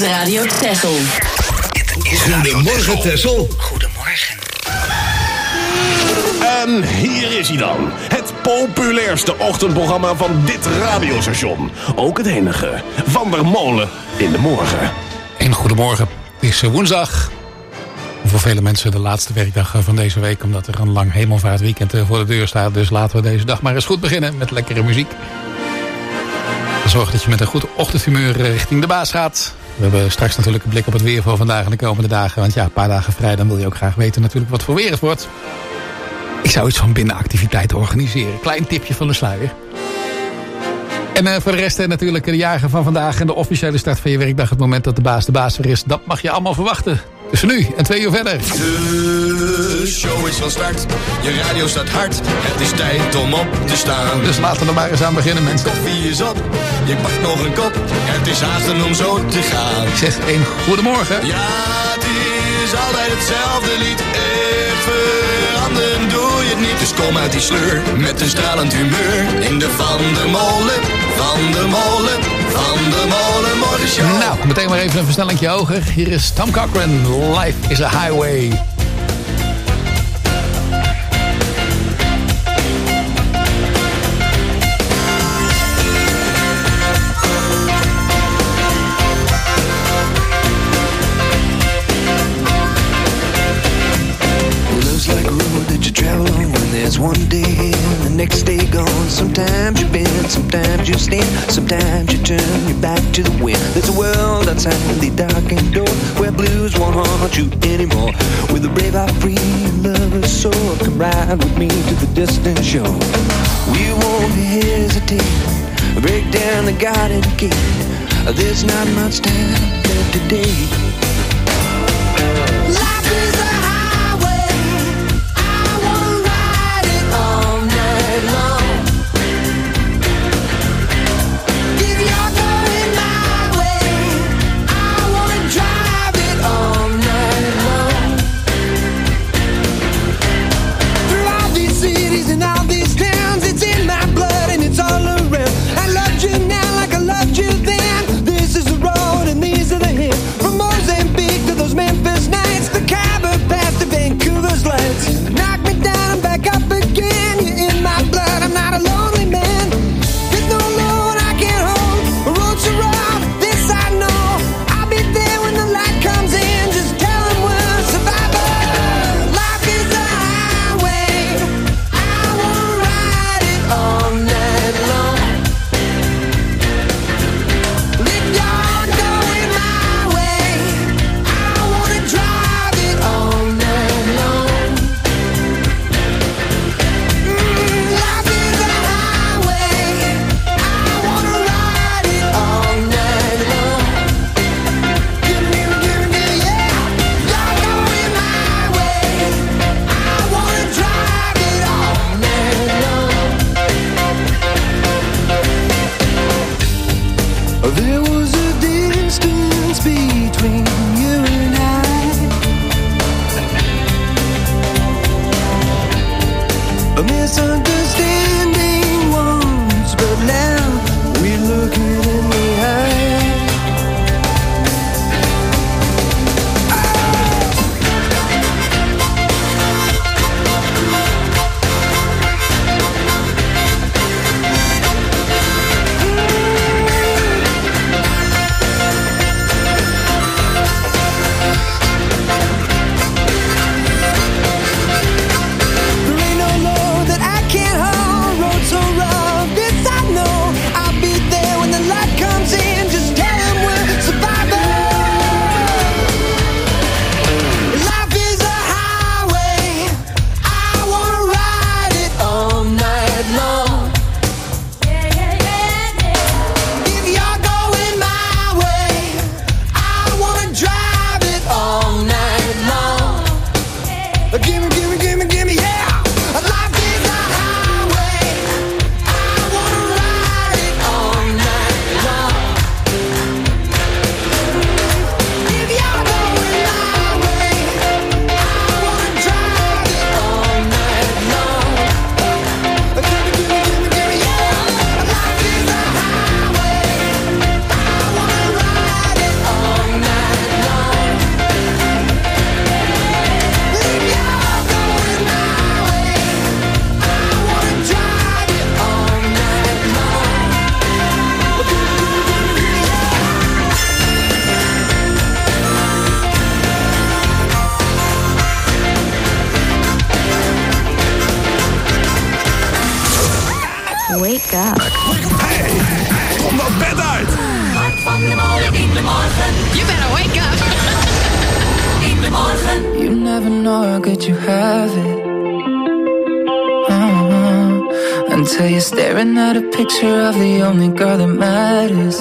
Radio Texel. Goedemorgen, Texel. Goedemorgen. En hier is hij dan. Het populairste ochtendprogramma van dit radiostation. Ook het enige. Van der Molen in de morgen. Een goedemorgen. Het is woensdag. Voor vele mensen de laatste werkdag van deze week. Omdat er een lang hemelvaartweekend voor de deur staat. Dus laten we deze dag maar eens goed beginnen met lekkere muziek. Zorg dat je met een goed ochtendhumeur richting de baas gaat. We hebben straks natuurlijk een blik op het weer voor vandaag en de komende dagen. Want ja, een paar dagen vrij, dan wil je ook graag weten natuurlijk wat voor weer het wordt. Ik zou iets van binnenactiviteiten organiseren. Klein tipje van de sluier. En voor de rest natuurlijk de jarigen van vandaag en de officiële start van je werkdag. Het moment dat de baas weer is. Dat mag je allemaal verwachten. Tussen nu en 2 uur verder. De show is van start. Je radio staat hard. Het is tijd om op te staan. Dus laten we er maar eens aan beginnen, mensen. Koffie is op. Je pakt nog een kop. Het is haasten om zo te gaan. Ik zeg een goedemorgen. Ja, het is altijd hetzelfde lied. Echt veranderen doe je het niet. Dus kom uit die sleur met een stralend humeur. In de Van der Molen, Van der Molen, Van der Molen morgenshow. Nou, meteen maar even een versnellingje hoger. Hier is Tom Cochrane. Life is a highway. There's one day in, the next day gone. Sometimes you bend, sometimes you stand, sometimes you turn your back to the wind. There's a world outside the darkened door where blues won't haunt you anymore. With a brave heart, free and lover's soul, come ride with me to the distant shore. We won't hesitate, break down the garden gate. There's not much time left today. Hey, kom dat bed uit! Hart van de molen in de morgen. You better wake up. In de morgen. You never know how good you have it. Until you're staring at a picture of the only girl that matters.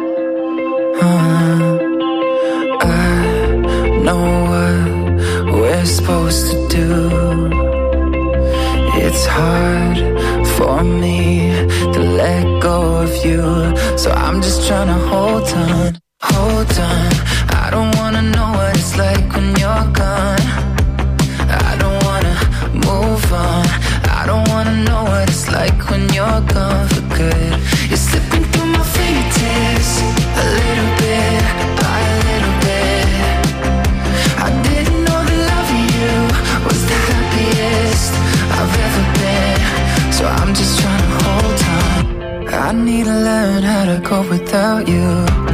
I know what we're supposed to do. It's hard for me to let go of you, so I'm just trying to hold on, hold on. I don't wanna know what it's like when you're gone. I don't wanna move on. I don't wanna know what it's like when you're gone for good. You're slipping through my fingertips, a little bit by a little bit. I didn't know that loving you was the happiest I've ever been, so I'm just trying to hold on. I need to learn how to go without you.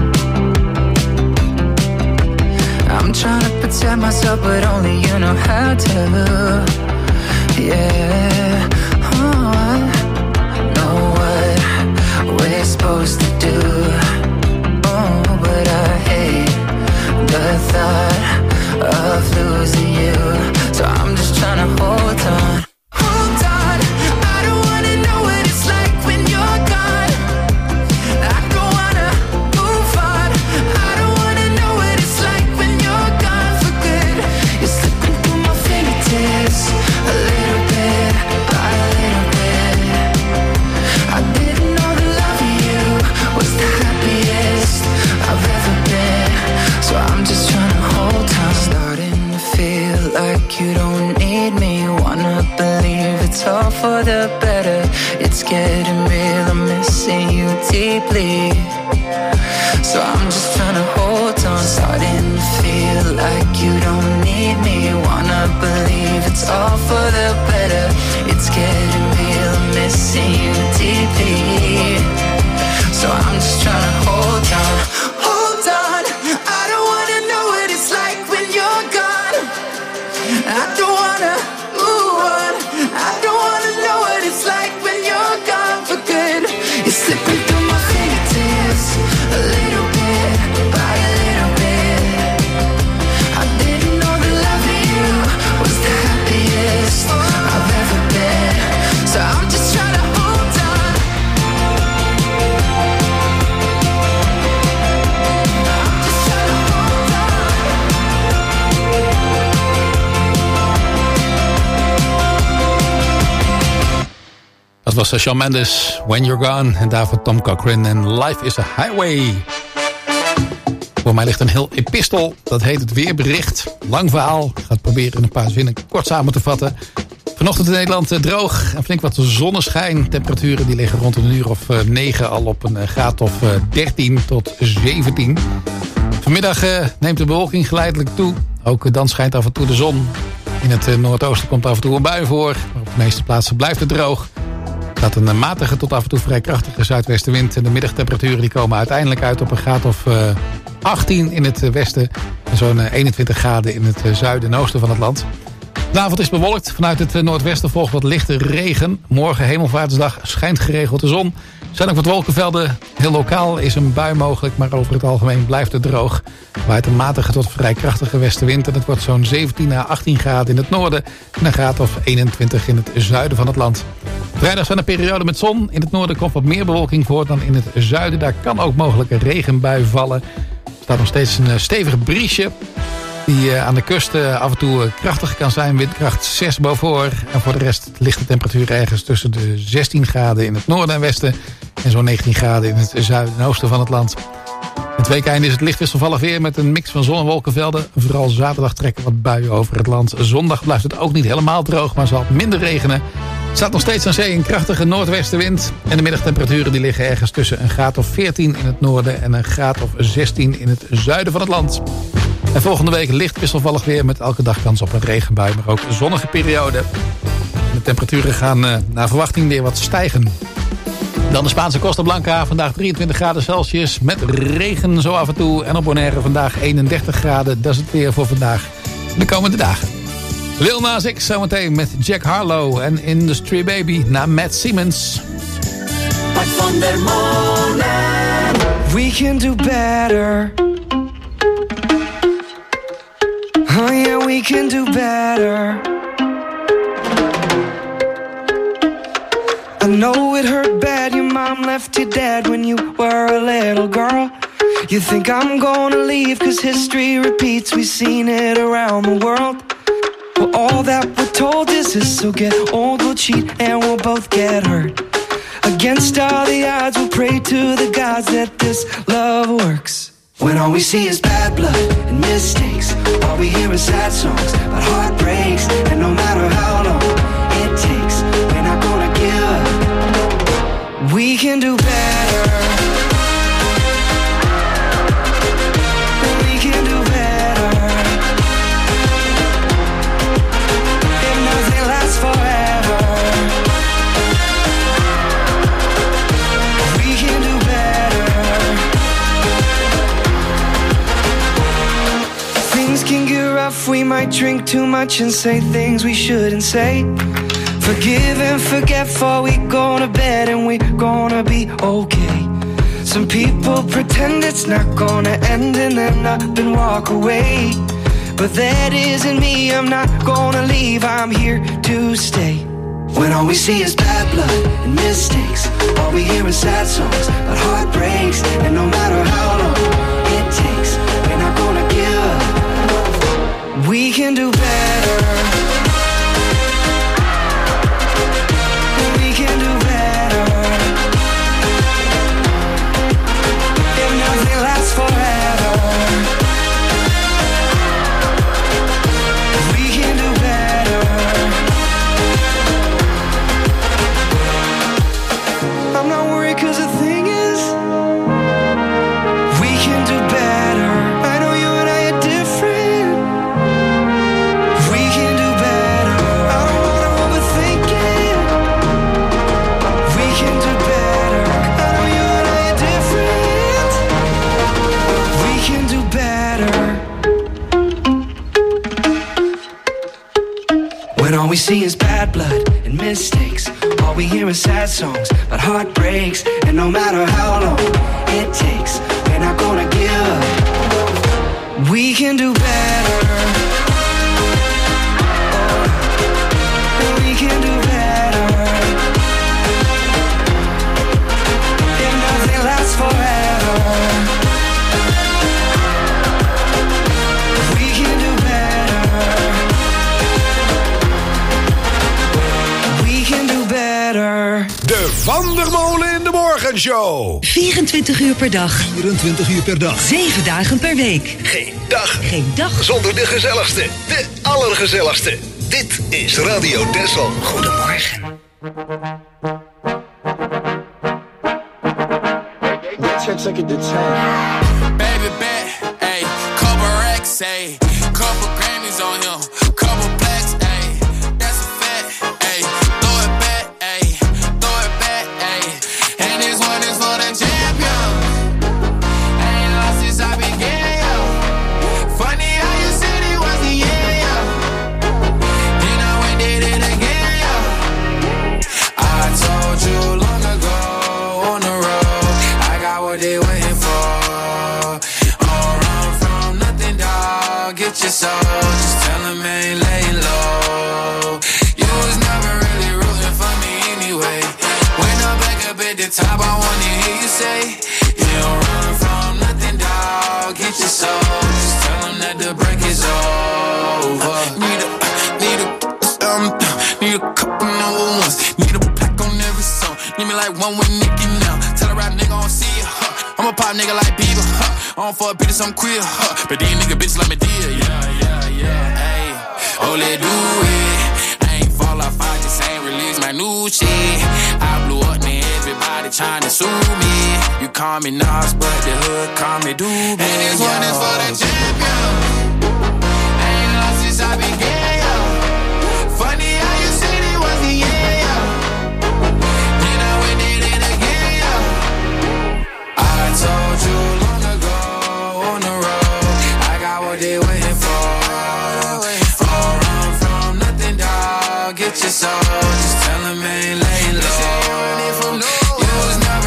I'm trying to protect myself, but only you know how to. Yeah, oh, I know what we're supposed to do. Oh, but I hate the thought of losing you, so I'm just trying to hold on. Hold on, I don't wanna know what it's like when you're gone. I don't wanna move on. I don't wanna know what it's like when you're gone for good. You're slipping through my fingertips, a little bit by a little bit. I didn't know that loving you was the happiest I've ever been, so I'm just trying to hold on. Starting to feel like you don't need me. Wanna believe it's all for the better. It's getting real, I'm missing you deeply, so I'm just trying to hold on. Starting to feel like you don't need me. Wanna believe it's all for the better. It's getting real, I'm missing you deeply, so I'm just trying to hold on. Hold on, I don't wanna know what it's like when you're gone. I don't wanna move on. I don't wanna know what it's like when you're gone for good. You're slipping through my fingertips, a little bit by a little bit. I didn't know that loving you was the happiest I've ever been, so I'm just trying to hold on. I'm just trying to hold on. Dat was Shawn Mendes, When You're Gone. En daarvoor Tom Cochrane en Life is a Highway. Voor mij ligt een heel epistel. Dat heet het weerbericht. Lang verhaal. Ik ga het proberen in een paar zinnen kort samen te vatten. Vanochtend in Nederland droog en flink wat zonneschijn. Temperaturen die liggen rond een uur of 9 al op een graad of 13 tot 17. Vanmiddag neemt de bewolking geleidelijk toe. Ook dan schijnt af en toe de zon. In het noordoosten komt af en toe een bui voor. Maar op de meeste plaatsen blijft het droog. Er staat een matige tot af en toe vrij krachtige zuidwestenwind. En de middagtemperaturen die komen uiteindelijk uit op een graad of 18 in het westen. En zo'n 21 graden in het zuiden en oosten van het land. De avond is bewolkt. Vanuit het noordwesten volgt wat lichte regen. Morgen hemelvaartsdag schijnt geregeld de zon. Er zijn ook wat wolkenvelden. Heel lokaal is een bui mogelijk, maar over het algemeen blijft het droog. Waait een matige tot vrij krachtige westenwind. En het wordt zo'n 17 à 18 graden in het noorden. En een graad of 21 in het zuiden van het land. Vrijdag zijn er perioden met zon. In het noorden komt wat meer bewolking voor dan in het zuiden. Daar kan ook mogelijk een regenbui vallen. Er staat nog steeds een stevig briesje. Die aan de kust af en toe krachtig kan zijn. Windkracht 6 boven. En voor de rest ligt de temperatuur ergens tussen de 16 graden in het noorden en westen. En zo'n 19 graden in het zuiden en oosten van het land. Het weekeinde is het licht wisselvallig weer met een mix van zon- en wolkenvelden. Vooral zaterdag trekken wat buien over het land. Zondag blijft het ook niet helemaal droog, maar zal het minder regenen. Er staat nog steeds aan zee een krachtige noordwestenwind. En de middagtemperaturen die liggen ergens tussen een graad of 14 in het noorden en een graad of 16 in het zuiden van het land. En volgende week licht wisselvallig weer met elke dag kans op een regenbui, maar ook zonnige periode. De temperaturen gaan naar verwachting weer wat stijgen. Dan de Spaanse Costa Blanca, vandaag 23 graden Celsius met regen zo af en toe. En op Bonaire vandaag 31 graden, dat is het weer voor vandaag de komende dagen. Lil Nas X zometeen met Jack Harlow en Industry Baby naar Matt Simmons. Art van der Molen. We can do better. Oh yeah, we can do better. I know it hurt bad, your mom left you dead when you were a little girl. You think I'm gonna leave cause history repeats, we've seen it around the world. Well, all that we're told is this, so get old, we'll cheat and we'll both get hurt. Against all the odds, we'll pray to the gods that this love works. When all we see is bad blood and mistakes, all we hear is sad songs about heartbreaks. And no matter how long it takes, we're not gonna give up. We can do better. We can do better. If nothing lasts forever, we can do better. Things can get rough, we might drink too much and say things we shouldn't say. Forgive and forget before we go to bed and we gonna be okay. Some people pretend it's not gonna end and then up and walk away. But that isn't me, I'm not gonna leave, I'm here to stay. When all we see is bad blood and mistakes, all we hear is sad songs about heartbreaks. And no matter how long it takes, we're not gonna give up. We can do better. We can do better. If nothing lasts forever, we can do better. I'm not worried cause the thing is, we can do better. I know you and I are different. We can do better. I don't wanna overthink it. We can do better. I know you and I are different. We can do better. When all we see is bad blood and mistakes, all we hear is sad songs about heartbreaks. And no matter how long it takes, we're not gonna give up. We can do better. Oh, we can do better. If nothing lasts forever, we can do better. We can do better. De Van der Molen in de Morgenshow. 24 uur per dag. 24 uur per dag. 7 dagen per week. Geen dag Geen dag zonder de gezelligste, de allergezelligste. Dit is Radio Texel. Goedemorgen. Baby bet, ayy, couple racks, ayy, couple Grammys on him, couple blacks, ayy, that's a fact, ayy, throw it back, ayy, and this one is for the champion. Ain't lost since I began, yo. Funny how you said it was the end, yo. Then I went did it again, yo. I told you long ago on the road, I got what they waiting for. Get your soul, just tell him I ain't laying low. You was never really rooting for me anyway. When I'm back up at the top, I wanna hear you say, you don't run from nothing, dog. Get your soul, just tell him that the break is over. Need a couple number ones. Need a plaque on every song. Need me like one with Nicki now. Tell a rap nigga I don't see ya, I'm a pop nigga like Bieber, I don't fuck bitches, I'm queer, but these nigga bitches like me dear, yeah, ayy. Oh, let do it. I ain't fall off, I just ain't release my new shit. I blew up, man, everybody tryna sue me. You call me Nas, but the hood call me Doobie. And this one is for the champion. I ain't lost since I began, yo. Funny how you said it was the end, yo. Then I went did it again, yo. I told you long ago on the road, I got what they waiting for. Don't run from nothing, dog. Get your soul, just tell them ain't laying low. You was never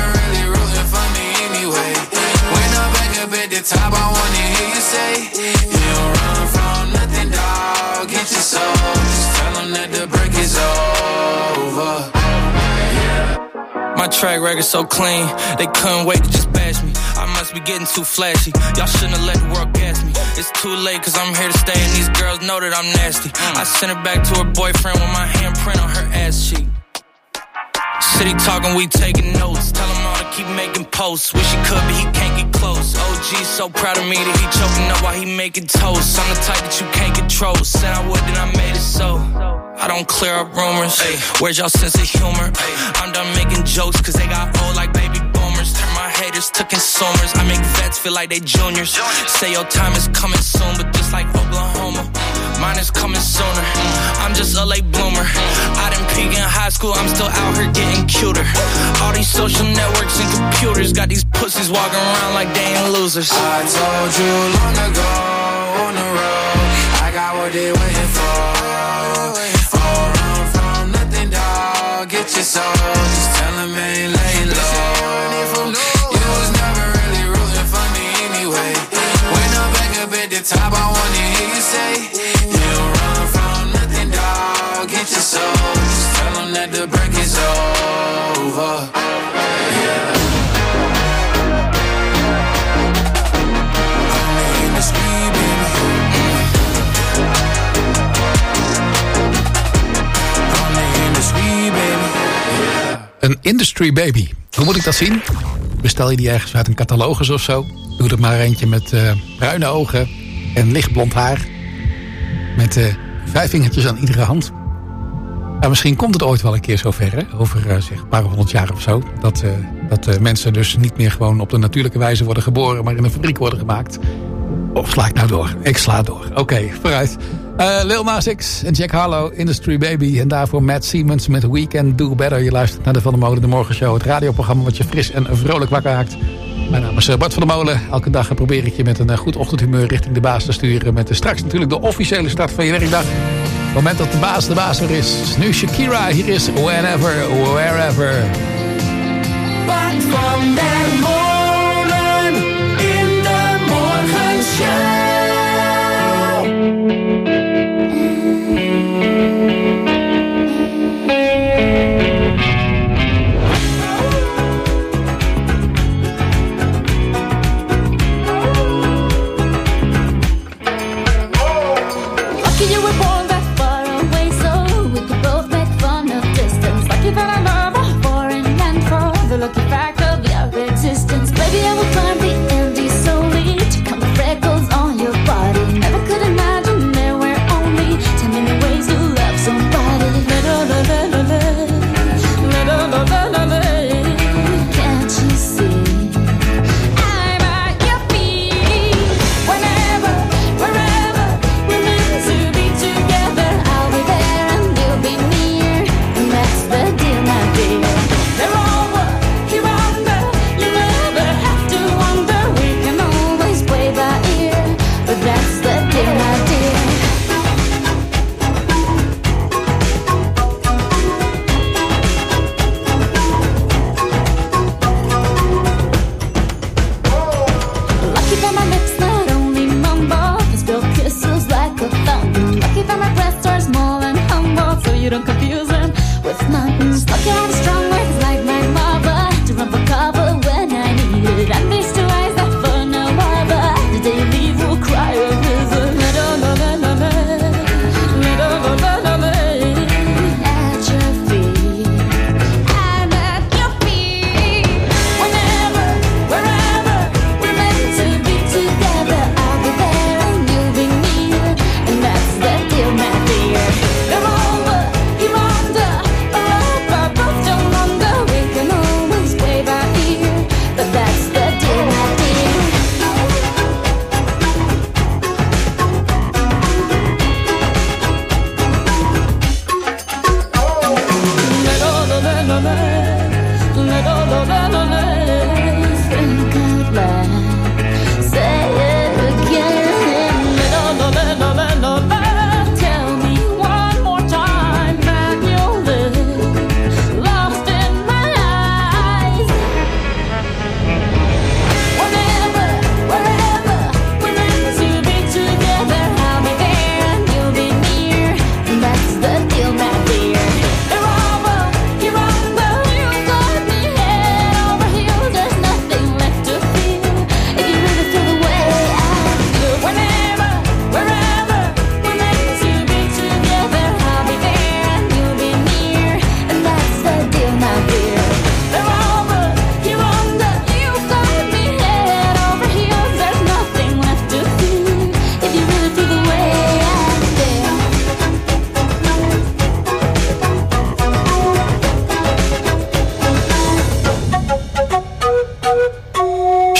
track record so clean, they couldn't wait to just bash me. I must be getting too flashy. Y'all shouldn't have let the world gas me. It's too late cause I'm here to stay and these girls know that I'm nasty. I sent her back to her boyfriend with my handprint on her ass cheek. City talking, we taking notes. Tell him all to keep making posts. Wish he could, but he can't get close. OG's so proud of me that he choking up while he making toast. I'm the type that you can't control. Said I would, then I made it so. I don't clear up rumors. Ay, where's y'all sense of humor? Ay, I'm done making jokes cause they got old like baby boomers. Turn my haters to consumers. I make vets feel like they juniors. Say your time is coming soon, but just like Oklahoma, mine is coming sooner. I'm just a late bloomer. I didn't peak in high school, I'm still out here getting cuter. All these social networks and computers got these pussies walking around like they ain't losers. I told you long ago on the road, I got what they waiting for. All run from nothing, dog. Get your soul, just tell them ain't laying low. You was never really rooting for me anyway. When I'm back up at the top, I wanna hear you say, you don't run from nothing, dog. Get your soul, just tell them that the break is over. Yeah. I'm in the street, baby. I'm in the street, baby. Een industry baby. Hoe moet ik dat zien? Bestel je die ergens uit een catalogus of zo? Doe er maar eentje met bruine ogen en lichtblond haar. Met 5 vingertjes aan iedere hand. Nou, misschien komt het ooit wel een keer zover, hè? Over zeg een paar 100 jaar of zo. Dat mensen dus niet meer gewoon op de natuurlijke wijze worden geboren, maar in een fabriek worden gemaakt. Of sla ik nou door? Ik sla door. Oké, vooruit. Lil Nas X en Jack Harlow, Industry Baby. En daarvoor Matt Siemens met We Can Do Better. Je luistert naar de Van der Molen de Morgenshow. Het radioprogramma wat je fris en vrolijk wakker maakt. Mijn naam is Bart van der Molen. Elke dag probeer ik je met een goed ochtendhumeur richting de baas te sturen. Met straks natuurlijk de officiële start van je werkdag. Op het moment dat de baas er is. Nu Shakira, hier is Whenever, Wherever. Bart van der Molen in de Morgenshow. Foreign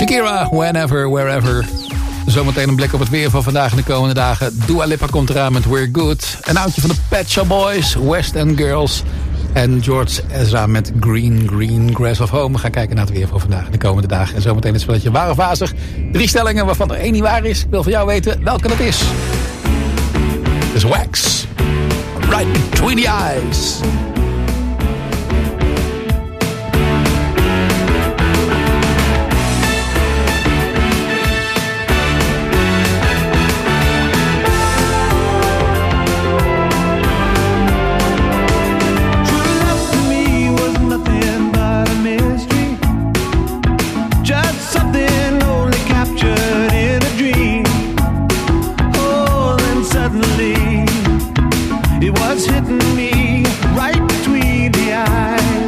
Shakira, Whenever, Wherever. Zometeen een blik op het weer van vandaag en de komende dagen. Dua Lipa komt eraan met We're Good. Een oudje van de Pet Shop Boys, West End Girls. En George Ezra met Green Grass of Home. We gaan kijken naar het weer van vandaag en de komende dagen. En zometeen het spelletje Waar of Wazig. 3 stellingen waarvan er 1 niet waar is. Ik wil van jou weten welke dat is. Het is Wax. Right Between the Eyes. Hitting me right between the eyes.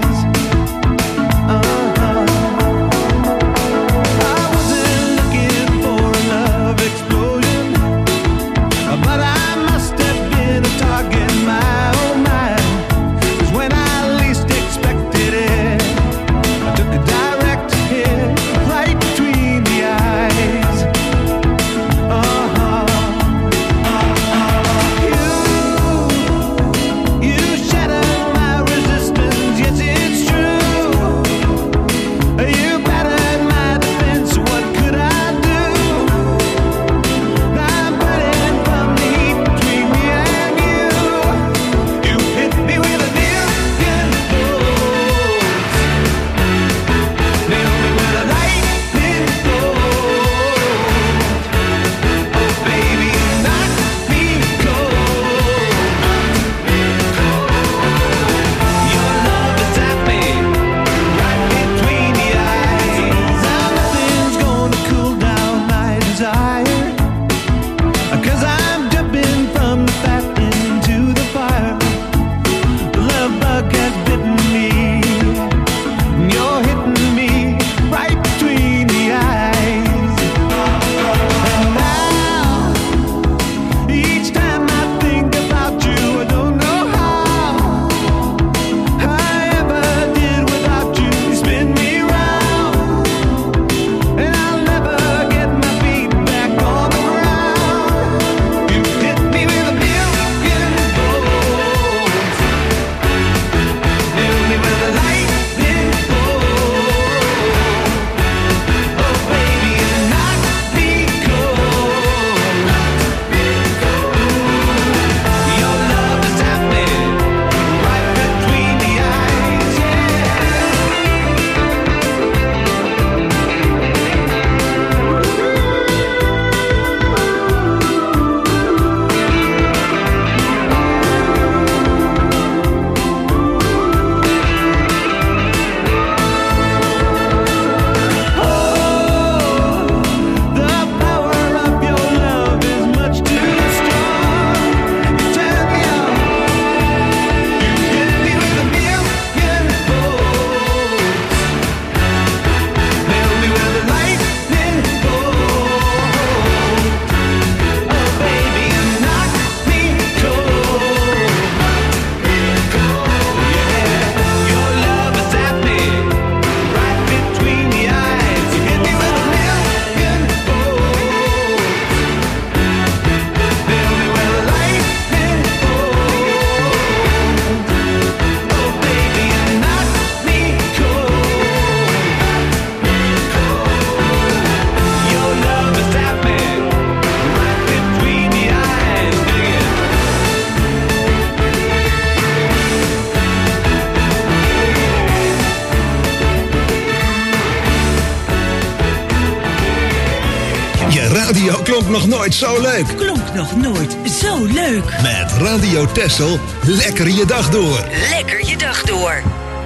Radio klonk nog nooit zo leuk. Klonk nog nooit zo leuk. Met Radio Texel, lekker je dag door. Lekker je dag door.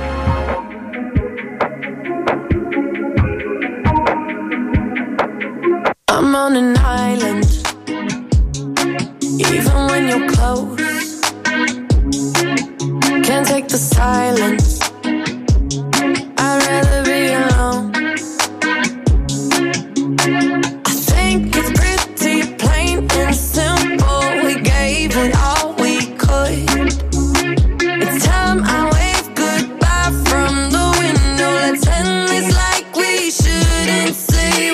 I'm on an island. Even when you're close, can't take the silence. I'd rather be alone. I think it's pretty plain and simple. We gave it all we could. It's time I wave goodbye from the window. Let's end this like we shouldn't say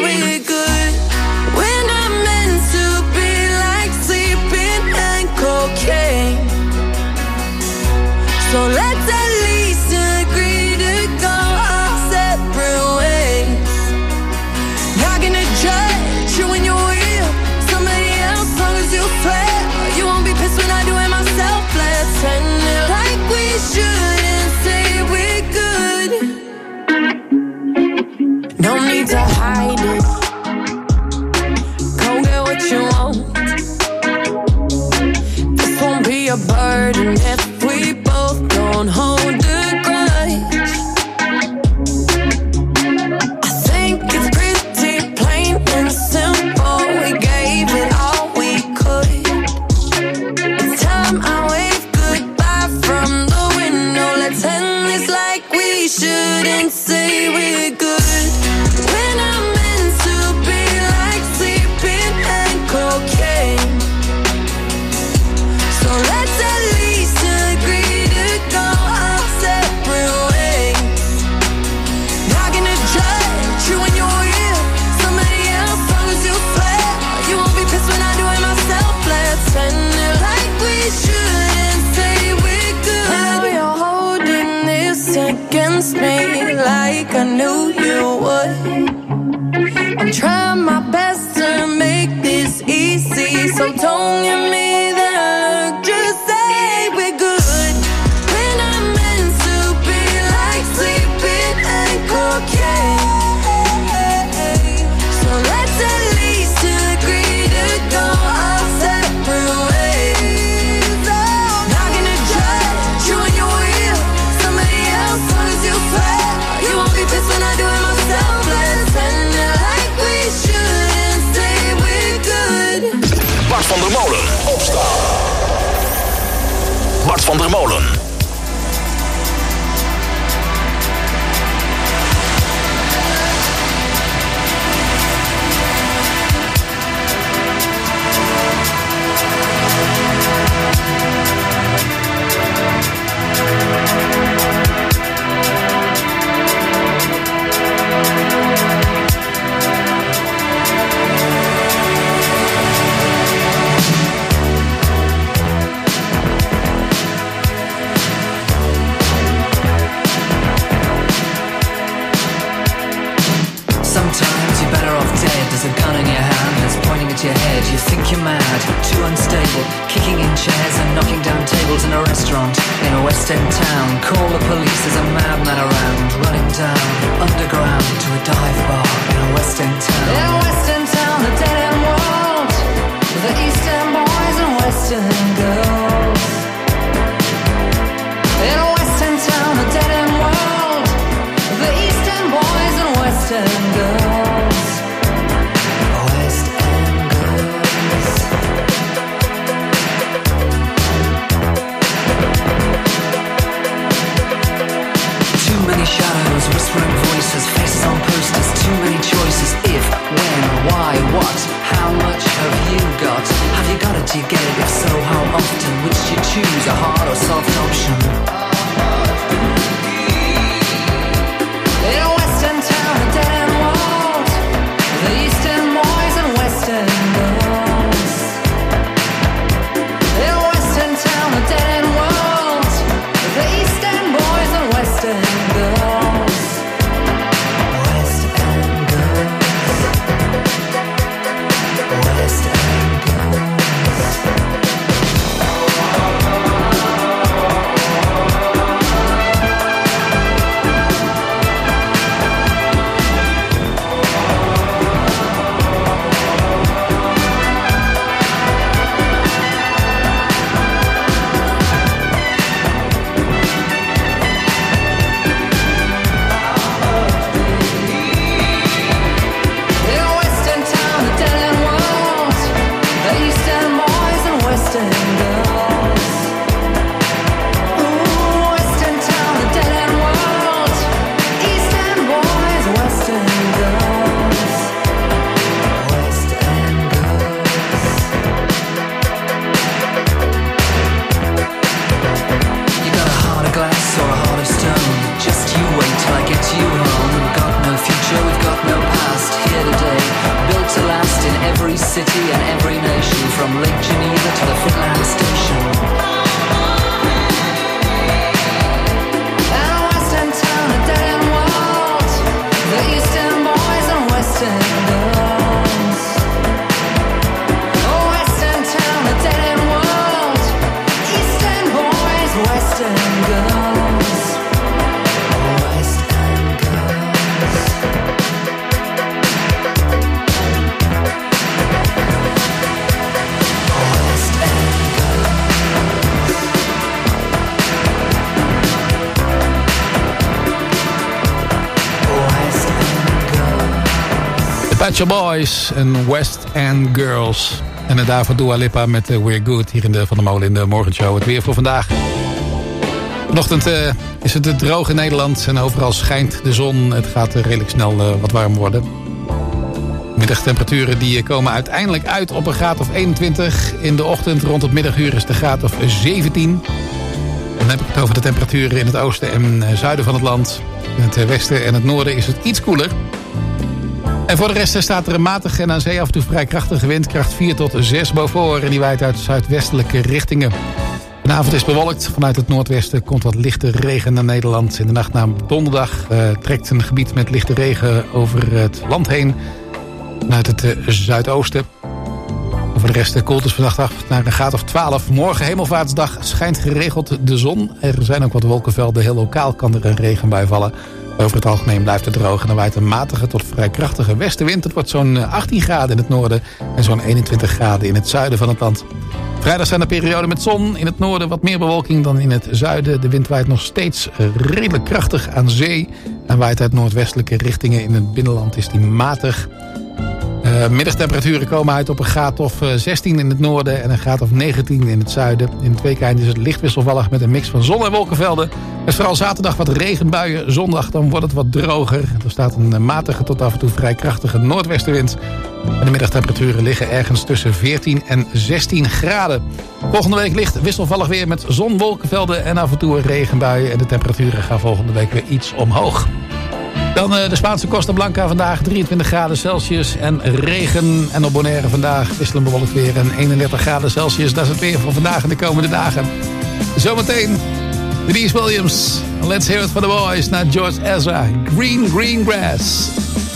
miss me like I knew you would. I'm trying my best to make this easy, so don't give me that look, just say we're good. We're not meant to be like sleeping and cocaine. So let's at least agree to go our separate ways. Not gonna judge you and your wheel. Somebody else, long as you swear. You won't be pissed when I do it myself. Let's end it like we should and say we're good. Bart van der Molen, opstaan. Bart van der Molen. Sometimes you're better off dead. There's a gun in your hand that's pointing at your head. You think you're mad, too unstable, kicking in chairs and knocking down tables in a restaurant in a West End town. Call the police, there's a madman around, running down underground to a dive bar in a West End town. In a West End town, the dead end world, the East End boys and West End girls. In a West End town, the dead end world, the East End boys and West End girls. West End girls. Too many shadows, whispering voices, faces on posters, too many choices. If, when, why, what, how much have you got? Have you got it, do you get it? If so, how often? Which do you choose, a hard or soft option? In a West End town, a dead end world, the East End boys and West End girls. In a West End town, a dead end world, the East End boys and West End girls. West End girls. West End girls. In a West End town, the dead end world, the East End boys and West End girls. Ooh, West End town, the dead end world, East End boys, West End girls. West End girls. You got a heart of glass or a heart of stone. Just you wait till I get you home. Got no future, we've got no past. Here today, built to last in every city and every nation, from Lake Geneva to the Finland Station. And a West End town, a dead end world, the East End boys and West End girls. Oh, West End town, a dead end world, East End boys, West End girls. West End girls. West End girls. West End girls. The Pet Shop Boys en West End Girls. En daarvoor Dua Lipa met We're Good hier in de Van der Molen in de morgenshow. Het weer voor vandaag. Vanochtend is het droog in Nederland en overal schijnt de zon. Het gaat redelijk snel wat warm worden. Middagtemperaturen die komen uiteindelijk uit op een graad of 21. In de ochtend rond het middaguur is de graad of 17. Dan heb ik het over de temperaturen in het oosten en zuiden van het land. In het westen en het noorden is het iets koeler. En voor de rest staat er een matige en aan zee af en toe vrij krachtige wind. Kracht 4 tot 6 boven. En die waait uit zuidwestelijke richtingen. Vanavond is bewolkt. Vanuit het noordwesten komt wat lichte regen naar Nederland. In de nacht naar donderdag trekt een gebied met lichte regen over het land heen. Vanuit het zuidoosten. Voor de rest koelt het vannacht af naar een graad of 12. Morgen hemelvaartsdag schijnt geregeld de zon. Er zijn ook wat wolkenvelden. Heel lokaal kan er een regenbui vallen. Over het algemeen blijft het droog en er waait een matige tot vrij krachtige westenwind. Het wordt zo'n 18 graden in het noorden en zo'n 21 graden in het zuiden van het land. Vrijdag zijn er perioden met zon. In het noorden wat meer bewolking dan in het zuiden. De wind waait nog steeds redelijk krachtig aan zee. En waait uit noordwestelijke richtingen. In het binnenland is die matig. Middagtemperaturen komen uit op een graad of 16 in het noorden en een graad of 19 in het zuiden. In het weekend is het licht wisselvallig met een mix van zon en wolkenvelden. Met vooral zaterdag wat regenbuien. Zondag dan wordt het wat droger. Er staat een matige tot af en toe vrij krachtige noordwestenwind. En de middagtemperaturen liggen ergens tussen 14 en 16 graden. Volgende week licht wisselvallig weer met zon, wolkenvelden en af en toe regenbuien. En de temperaturen gaan volgende week weer iets omhoog. Dan de Spaanse Costa Blanca vandaag 23 graden Celsius en regen. En op Bonaire vandaag wisselend bewolkt weer en 31 graden Celsius. Dat is het weer voor vandaag en de komende dagen. Zometeen Denise Williams. Let's hear it for the boys naar George Ezra. Green, green grass.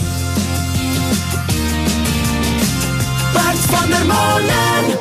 Bart van der Molen.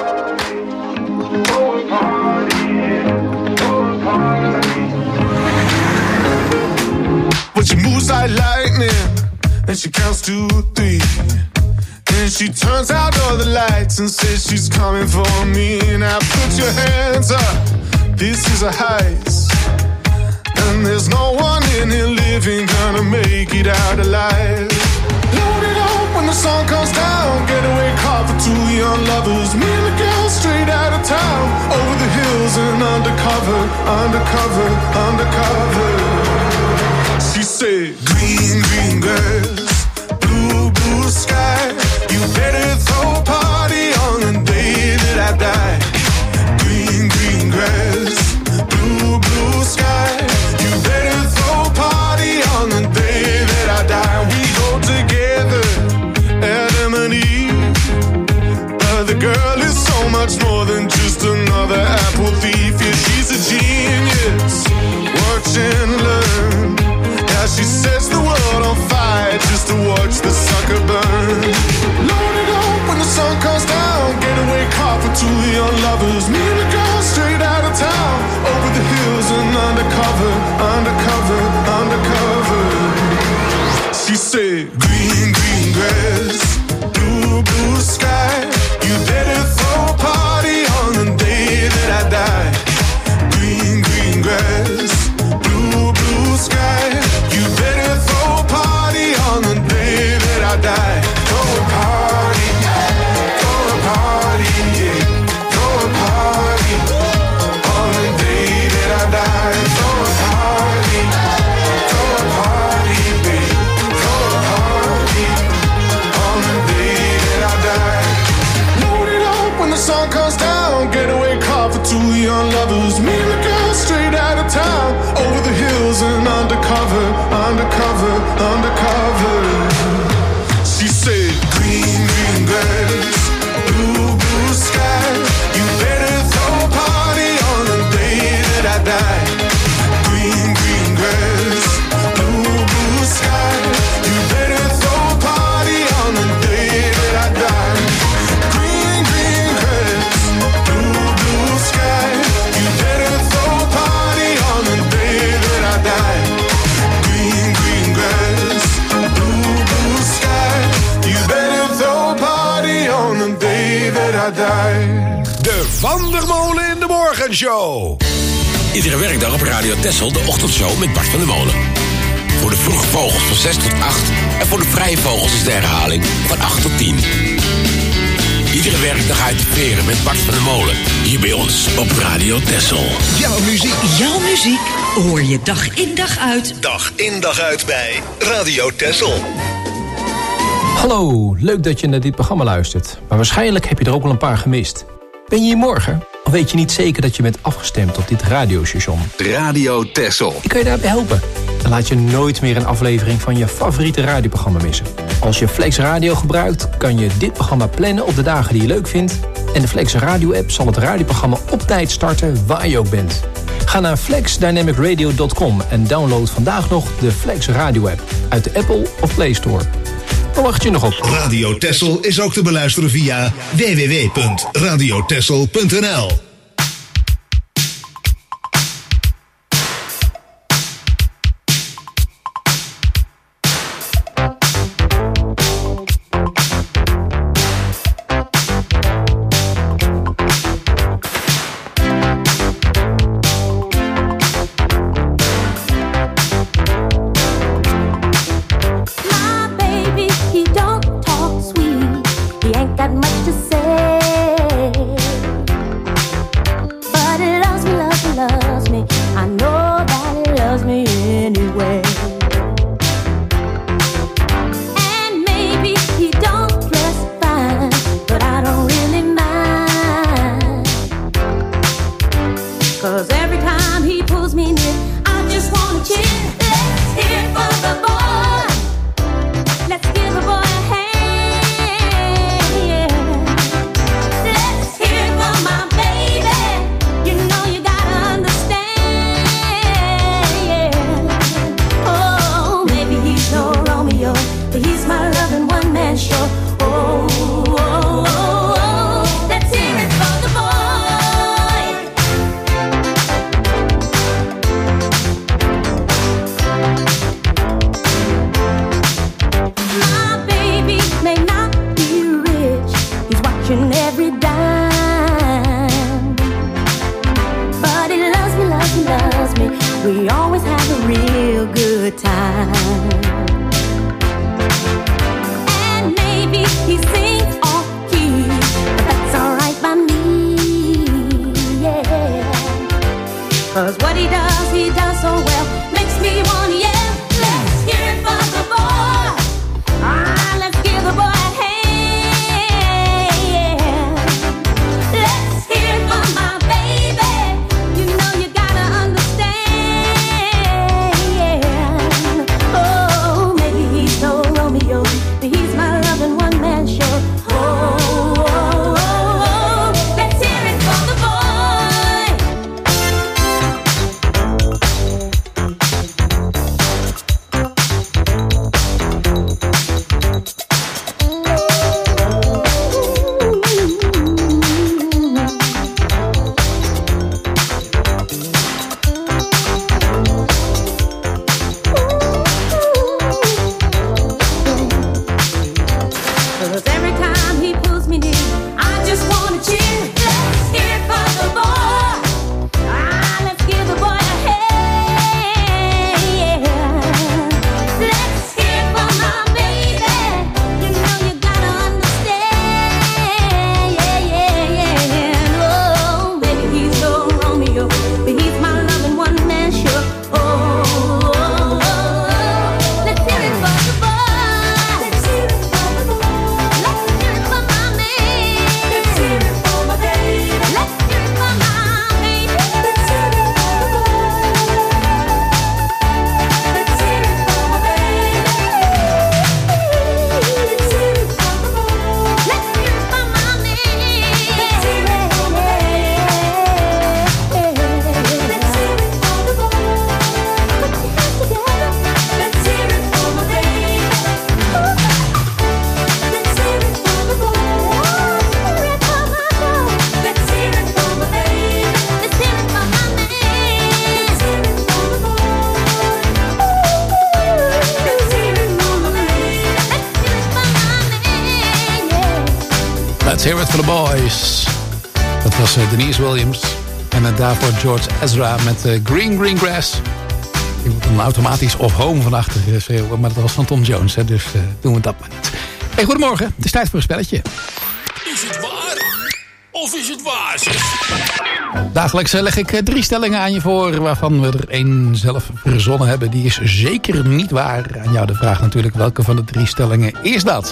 But she moves like lightning, and she counts to 3. And she turns out all the lights and says she's coming for me. Now put your hands up, this is a heist. And there's no one in here living gonna make it out alive. Load it up when the sun comes down, getaway car for two young lovers. Me and the girl straight out of town, over the hills and undercover, undercover, undercover. She said, green, green grass, blue, blue sky. You better throw a party on the day that I die. Green, green grass, blue, blue sky. You better throw a party on the day that I die. We go together, Adam and Eve. The girl is so much more than just another apple thief. Yeah, she's a genius. Watch and learn. She sets the world on fire just to watch the sucker burn. Load it up when the sun comes down. Getaway car for two young lovers. Me and the girl straight out of town, over the hills and undercover, undercover, undercover. She said, green, green grass, blue, blue sky. You better throw a party on the day that I die. Green, green grass, blue, blue sky. You better throw a party on the day that I die. Throw a party, throw a party, yeah. Throw a party on the day that I die. Throw a party, babe. Throw a party on the day that I die. Load it up when the sun comes down. Getaway car for two young lovers. Me and the girl straight out of town, over the hills and undercover, undercover, undercover. She said, green, green grass, blue, blue sky. You better throw a party on the day that I die. Green, green grass, blue, blue sky. You better throw a party on the day that I die. Green, green grass, blue, blue sky. You better throw a party on the day that I die. Green, green grass, blue, blue sky. You better throw a party on the day that I die. De Van der Molen in de Morgenshow. Iedere werkdag op Radio Texel de ochtendshow met Bart van der Molen. Voor de vroege vogels van 6 tot 8 en voor de vrije vogels is de herhaling van 8 tot 10. Iedere werkdag uit de veren met Bart van der Molen. Hier bij ons op Radio Texel. Jouw muziek. Jouw muziek hoor je dag in dag uit. Dag in dag uit bij Radio Texel. Hallo, leuk dat je naar dit programma luistert. Maar waarschijnlijk heb je er ook wel een paar gemist. Ben je hier morgen? Of weet je niet zeker dat je bent afgestemd op dit radiostation? Radio Texel. Ik kan je daarbij helpen. En laat je nooit meer een aflevering van je favoriete radioprogramma missen. Als je Flex Radio gebruikt, kan je dit programma plannen op de dagen die je leuk vindt. En de Flex Radio-app zal het radioprogramma op tijd starten waar je ook bent. Ga naar flexdynamicradio.com en download vandaag nog de Flex Radio-app uit de Apple of Play Store. Waar wacht je nog op? Radio Texel is ook te beluisteren via www.radiotexel.nl. Let's hear it for the boys. Dat was Denise Williams. En daarvoor George Ezra met Green Grass. Ik moet hem automatisch of home van achter schreeuwen. Maar dat was van Tom Jones, hè, dus doen we dat maar niet. Hey, goedemorgen, het is tijd voor een spelletje. Is het waar? Of is het waar, zeg? Dagelijks leg ik 3 stellingen aan je voor, waarvan we er 1 zelf verzonnen hebben. Die is zeker niet waar. Aan jou de vraag natuurlijk, welke van de 3 stellingen is dat?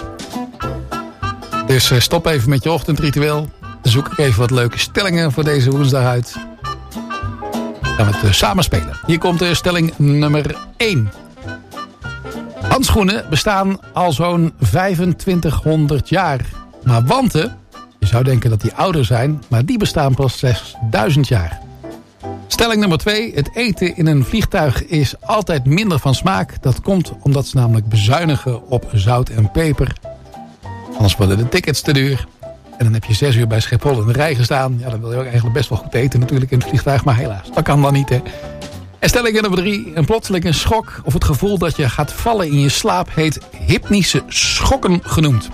Dus stop even met je ochtendritueel. Dan zoek ik even wat leuke stellingen voor deze woensdag uit. Gaan we het samen spelen. Hier komt de stelling nummer 1. Handschoenen bestaan al zo'n 2500 jaar. Maar wanten, je zou denken dat die ouder zijn, maar die bestaan pas slechts 1000 jaar. Stelling nummer 2. Het eten in een vliegtuig is altijd minder van smaak. Dat komt omdat ze namelijk bezuinigen op zout en peper. Anders worden de tickets te duur. En dan heb je 6 uur bij Schiphol in de rij gestaan. Ja, dan wil je ook eigenlijk best wel goed eten natuurlijk in het vliegtuig. Maar helaas, dat kan dan niet, hè. En stelling nummer 3. Een plotselinge schok of het gevoel dat je gaat vallen in je slaap heet hypnische schokken genoemd.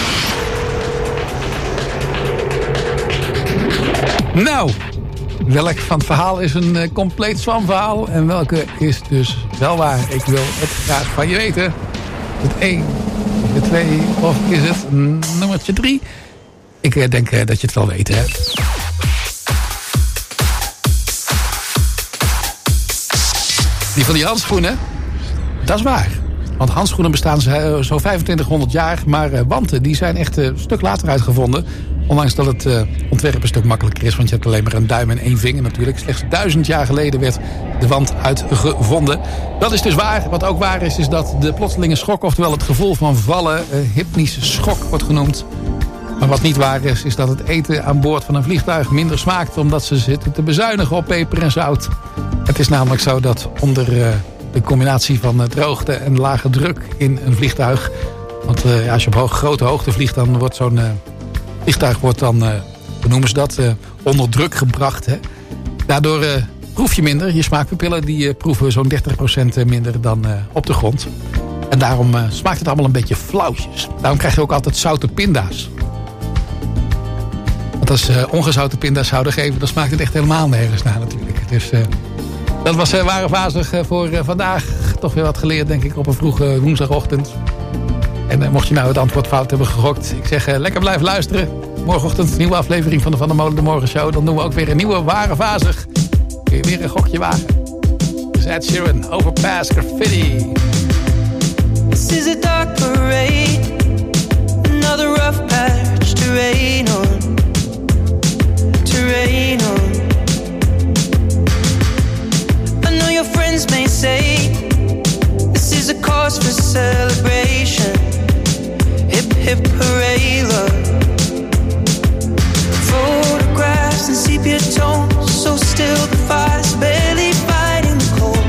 Nou, welk van het verhaal is een compleet zwamverhaal en welke is dus wel waar? Ik wil het graag van je weten. Is het 1, of de 2 of is het nummertje 3? Ik denk dat je het wel weet, hè. Die van die handschoenen, dat is waar. Want handschoenen bestaan zo'n 2500 jaar. Maar wanten die zijn echt een stuk later uitgevonden. Ondanks dat het ontwerp een stuk makkelijker is. Want je hebt alleen maar een duim en 1 vinger natuurlijk. Slechts 1000 jaar geleden werd de wand uitgevonden. Dat is dus waar. Wat ook waar is dat de plotselinge schok, oftewel het gevoel van vallen, hypnische schok wordt genoemd. Maar wat niet waar is dat het eten aan boord van een vliegtuig minder smaakt, omdat ze zitten te bezuinigen op peper en zout. Het is namelijk zo dat onder de combinatie van droogte en lage druk in een vliegtuig, want als je op grote hoogte vliegt, dan wordt zo'n vliegtuig wordt dan, hoe noemen ze dat, onder druk gebracht. Hè? Daardoor proef je minder. Je smaakpapillen die proeven zo'n 30% minder dan op de grond. En daarom smaakt het allemaal een beetje flauwtjes. Daarom krijg je ook altijd zoute pinda's. Want als ongezouten pinda's zouden geven, dan smaakt het echt helemaal nergens naar natuurlijk. Dus dat was Ware Vazig voor vandaag. Toch weer wat geleerd, denk ik, op een vroege woensdagochtend. En mocht je nou het antwoord fout hebben gegokt, ik zeg lekker blijven luisteren. Morgenochtend een nieuwe aflevering van de Van der Molen de Morgenshow. Dan doen we ook weer een nieuwe Ware Vazig. Kun je weer een gokje wagen. Dus Ed Sheeran, Overpass Graffiti. This is a dark parade, another rough patch to rain on, to rain on. I know your friends may say this is a cause for celebration. Hip hip hooray, love. Photographs and sepia tones, so still the fire's barely fighting the cold.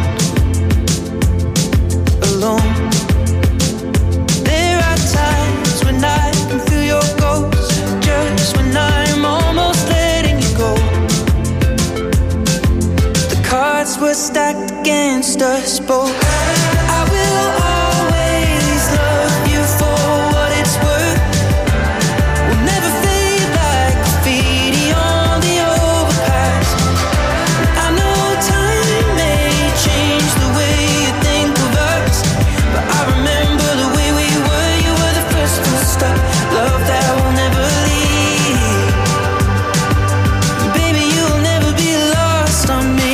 Alone. There are times when I can feel your ghost, just when I'm almost letting you go. The cards were stacked against us both. I will always love you for what it's worth. We'll never fade like graffiti on the overpass. I know time may change the way you think of us, but I remember the way we were. You were the first to stop. Love that will never leave. Baby, you'll never be lost on me.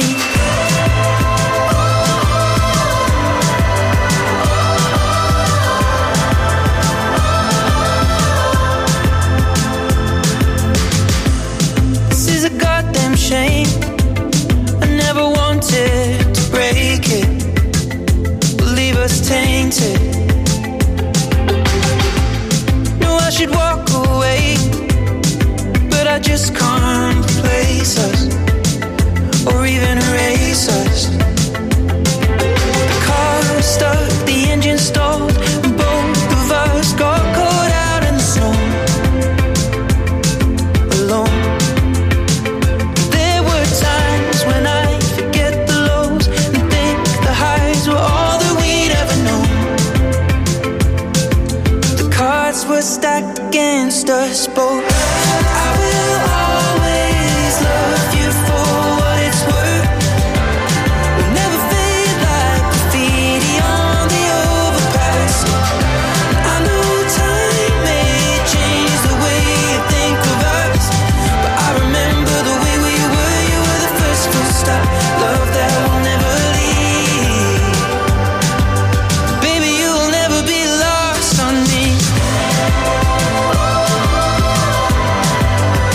This is a goddamn shame. I never wanted to break it, leave us tainted. No, I should walk away, but I just can't replace us or even erase us. The car stuck, the engine stalled, and both of us got caught out in the snow. Alone. There were times when I forget the lows and think the highs were all that we'd ever known. The cards were stacked against us both. I will always love you for what it's worth. We'll never fade like graffiti on the overpass. I know time may change the way you think of us, but I remember the way we were. You were the first to stop. Love that will never leave. Baby, you'll never be lost on me.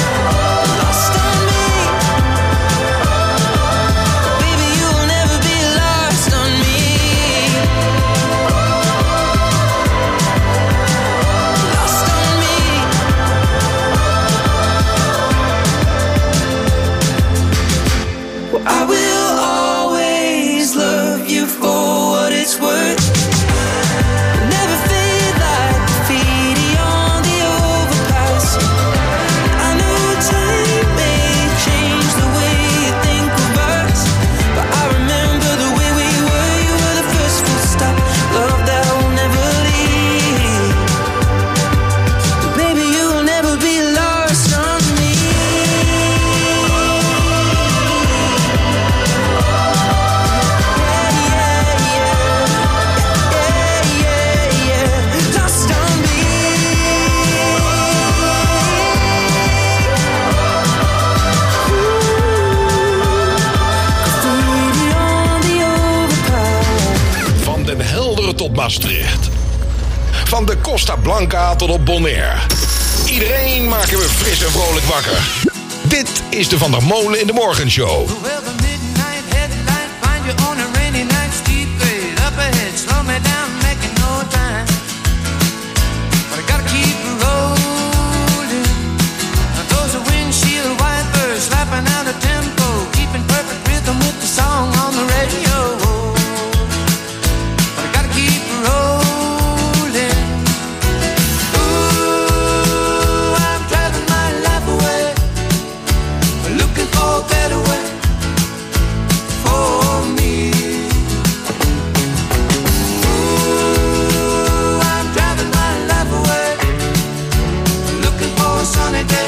Van de Costa Blanca tot op Bonaire. Iedereen maken we fris en vrolijk wakker. Dit is de Van der Molen in de Morgenshow. Slapping out a tempo, keeping perfect rhythm with the song on the radio. But I gotta keep rolling. Ooh, I'm driving my life away, looking for a better way for me. Ooh, I'm driving my life away, looking for a sunny day.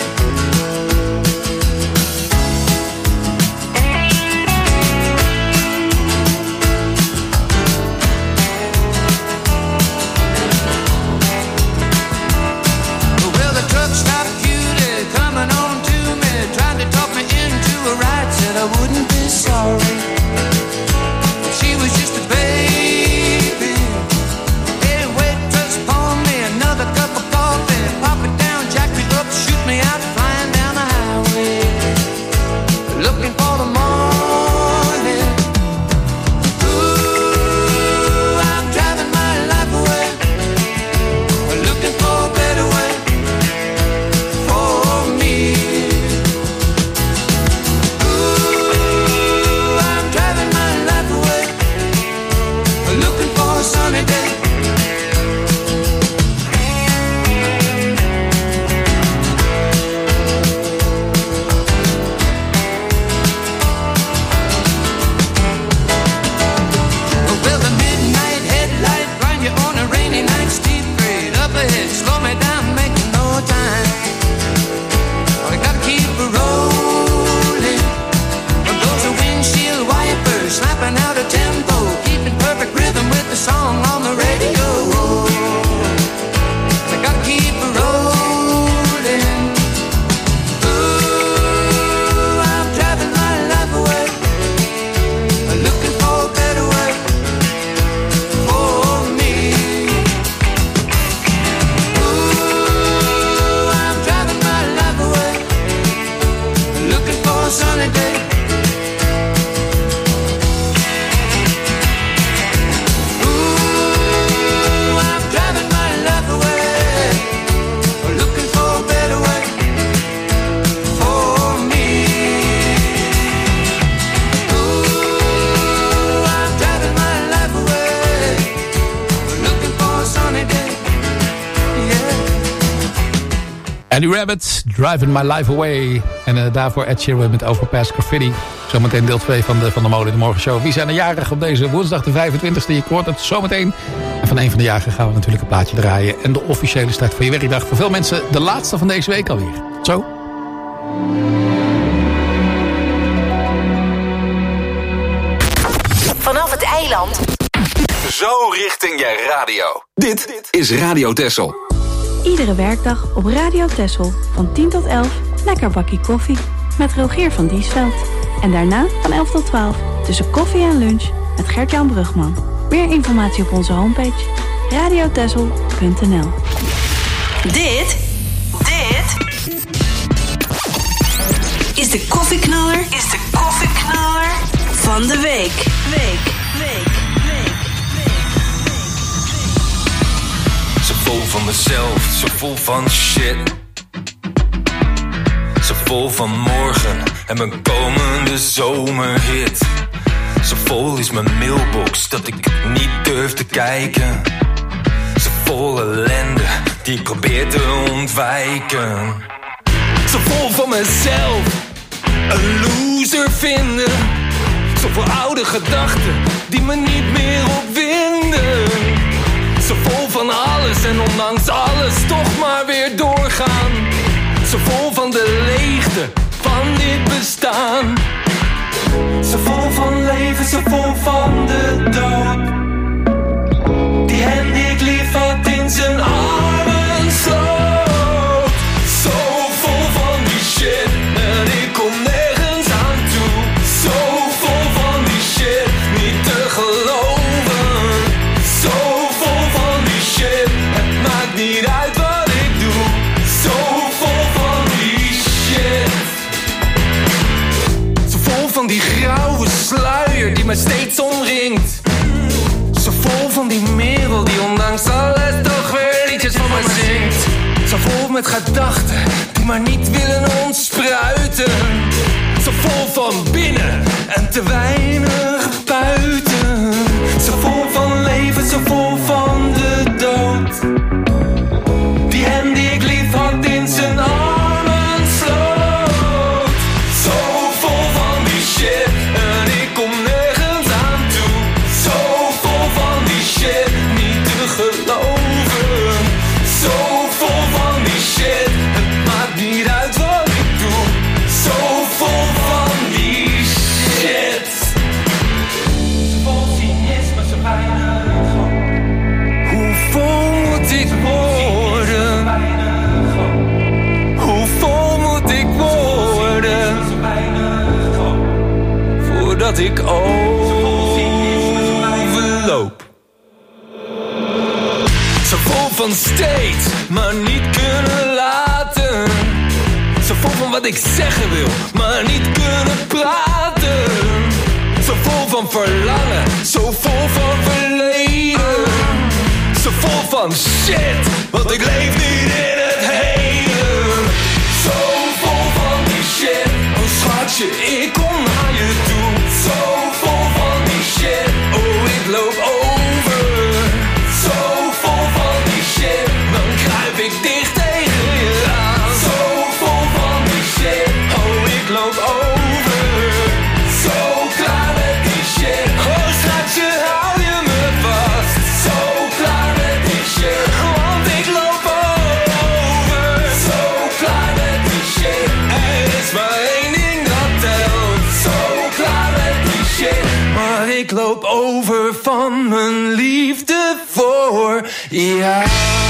I wouldn't be sorry. She was just a baby. Hey, waitress, pour me another cup of coffee. Pop it down, jack me up, shoot me out, flying down the highway, looking for the morning. Ooh, I'm driving my life away, looking for a better way for me. Sunny day. Well, the midnight headlight blind you on a rainy night, steep grade up ahead, slow me down, making no time. But I gotta keep rolling. Those are windshield wipers slapping out a tempo, keeping perfect rhythm with the song on the radio. I gotta keep rolling. Ooh, I'm driving my life away, looking for a better way for me. Ooh, I'm driving my life away, looking for a sunny day. Andy Rabbit, Driving My Life Away. En daarvoor Ed Sheeran met Overpass Graffiti. Zometeen deel 2 van de Molen in de Morgenshow. Wie zijn er jarig op deze woensdag de 25e? Je hoort het zometeen. En van een van de jarigen gaan we natuurlijk een plaatje draaien. En de officiële start van je werkdag. Voor veel mensen de laatste van deze week alweer. Zo. Vanaf het eiland. Zo richting je radio. Dit is Radio Texel. Iedere werkdag op Radio Texel van 10 tot 11 lekker bakkie koffie met Rogier van Diesveld. En daarna van 11 tot 12 tussen koffie en lunch met Gert-Jan Brugman. Meer informatie op onze homepage radiotexel.nl. Dit is de koffieknaller van de week. Zo vol van mezelf, zo vol van shit. Zo vol van morgen en mijn komende zomerhit. Zo vol is mijn mailbox dat ik niet durf te kijken. Zo vol ellende die ik probeer te ontwijken. Zo vol van mezelf, een loser vinden. Zoveel oude gedachten die me niet meer opwinden. Zo vol van alles en ondanks alles toch maar weer doorgaan. Zo vol van de leegte van dit bestaan. Zo vol van leven, zo vol van de dood. Die hen die ik lief had in zijn armen sloot. Zo vol van die shit en ik kom nergens aan toe. Zo vol van die shit, niet te geloven. Zo vol van die shit, het me steeds omringt. Zo vol van die merel die ondanks alles toch weer liedjes van me zingt. Zo vol met gedachten die maar niet willen ontspruiten. Zo vol van binnen en te weinig buiten. Zo vol van leven, zo vol van de dood. Die hem die ik lief had in zijn armen sloot. Zo vol van die shit en ik kom nergens aan toe. Zo vol van die shit, niet te geloven. Zo vol van die shit, het maakt niet uit wat ik doe. Zo vol van die shit. Zo vol cynisme, zo weinig hoop. Hoe vol moet ik worden? Hoe vol moet ik worden? Voordat ik overloop. Zo vol van steeds, maar niet kunnen laten. Zo vol van wat ik zeggen wil, maar niet kunnen praten. Zo vol van verlangen, zo vol van verleden. Zo vol van shit, want ik leef niet in het heden. Zo vol van die shit, oh schatje, ik kom naar je toe. Zo vol van die shit, oh ik loop over. Zo vol van die shit, dan kruip ik dicht tegen je aan. Zo vol van die shit, oh ik loop over. Zo klaar met die shit, oh schatje, hou je me vast. Zo klaar met die shit, want ik loop over. Zo klaar met die shit, er is maar één ding dat telt. Zo klaar met die shit, maar ik loop over van mijn liefde voor jou.